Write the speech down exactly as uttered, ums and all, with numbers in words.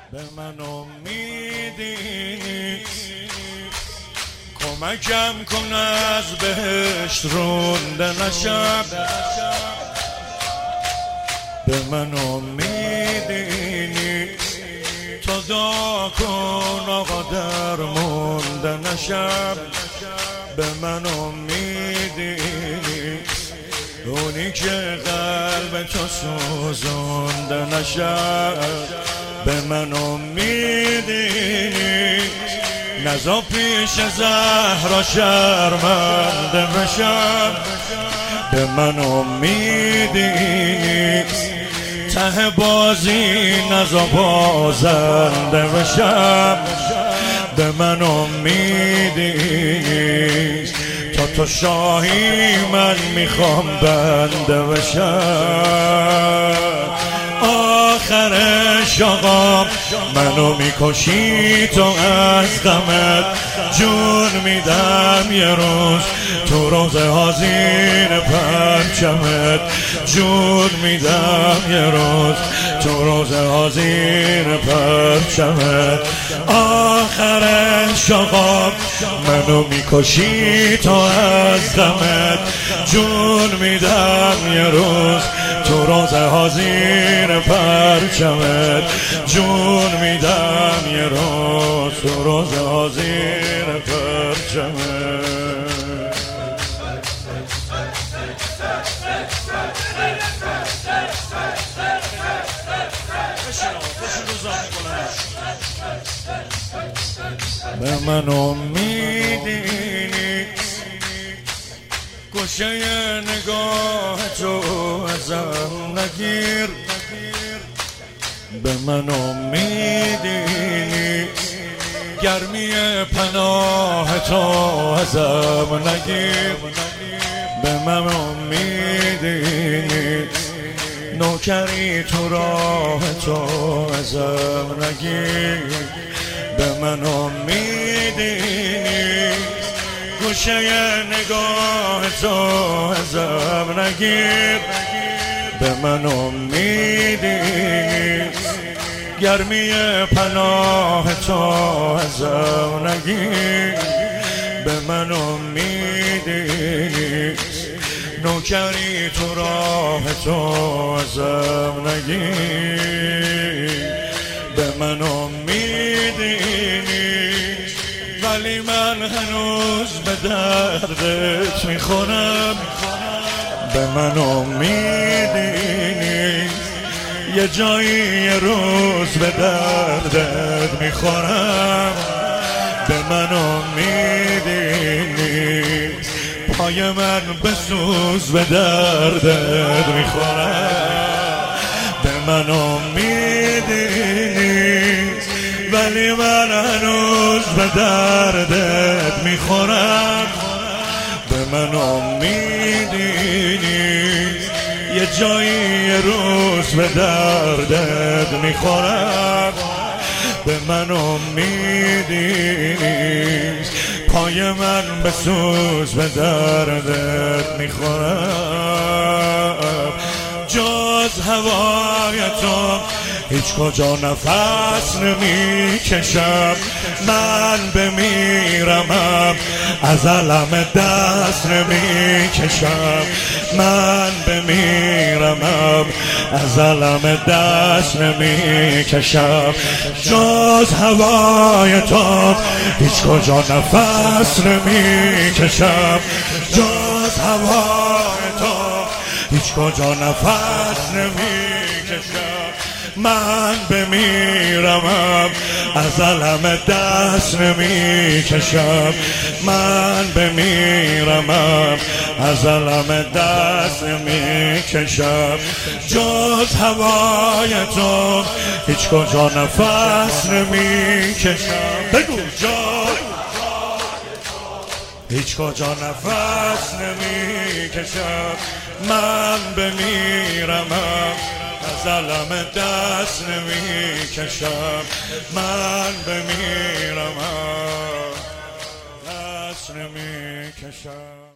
به من امیدی کمکم کن از بهشت رونده نشم به من امیدی نیست تو دعا کن آقا درمونده نشم به من امیدی نیست اونی که قلب تو سوزونده نشم به من امیدی نیست نزا پیش زهرا شرمنده بشم به من امیدی نیست ته بازی نزا بازنده بشم به من امیدی نیست تا تو شاهی من میخوام بنده بشم آخرش آقا منو میکشی تو از غمت جون میدم یه روز تو روزه ها زیر پرچمت جون میدم یه روز تو روزه ها زیر پرچمت آخرش آقا منو میکشی تو از غمت جون میدم یه روز تو روزه ها زیر پرچمت جون میدم یه روز تو روزه ها زیر پرچمت به من امیدی نیست گوشه نگاه تو ازم نگیر به من امیدی نیست گرمی پناه تو ازم نگیر به من امیدی نیست نوکری تو راه تو ازم نگیر به من امیدی نیست گوشه نگاه تو ازم نگیر به من امیدی نیست گرمی پناه تو ازم نگیر به من امیدی نیست نوکری تو راه تو ازم نگیر به من امیدی نیست ولی من هنوز به دردت میخورم به من امیدی نیست یه جایی یه روز به دردت میخورم به من امیدی نیست پای من بسوز به دردت میخورم به من امیدی نیست ولی من هنوز به دردت میخورم به من امیدی نیست یه جایی یه روز به دردت میخورم به من امیدی نیست پای من بسوز به دردت میخورم جز هوای تو هیچ کجا نفس نمی کشم من بمیرمم از علم دست نمی کشم من بمیرمم از علم دست نمی کشم جز هوای تو هیچ کجا نفس نمی کشم جز هوای تو هیچ کجا نفس نمی کشم من بمیرمم از علم دست نمی کشم من بمیرمم از علم دست نمی کشم جز هوای تو هیچ کجا نفس نمی کشم بگو جز هیچ کجا نفس نمی کشم من بمیرمم از علم دست نمی کشم من بمیرمم دست نمی کشم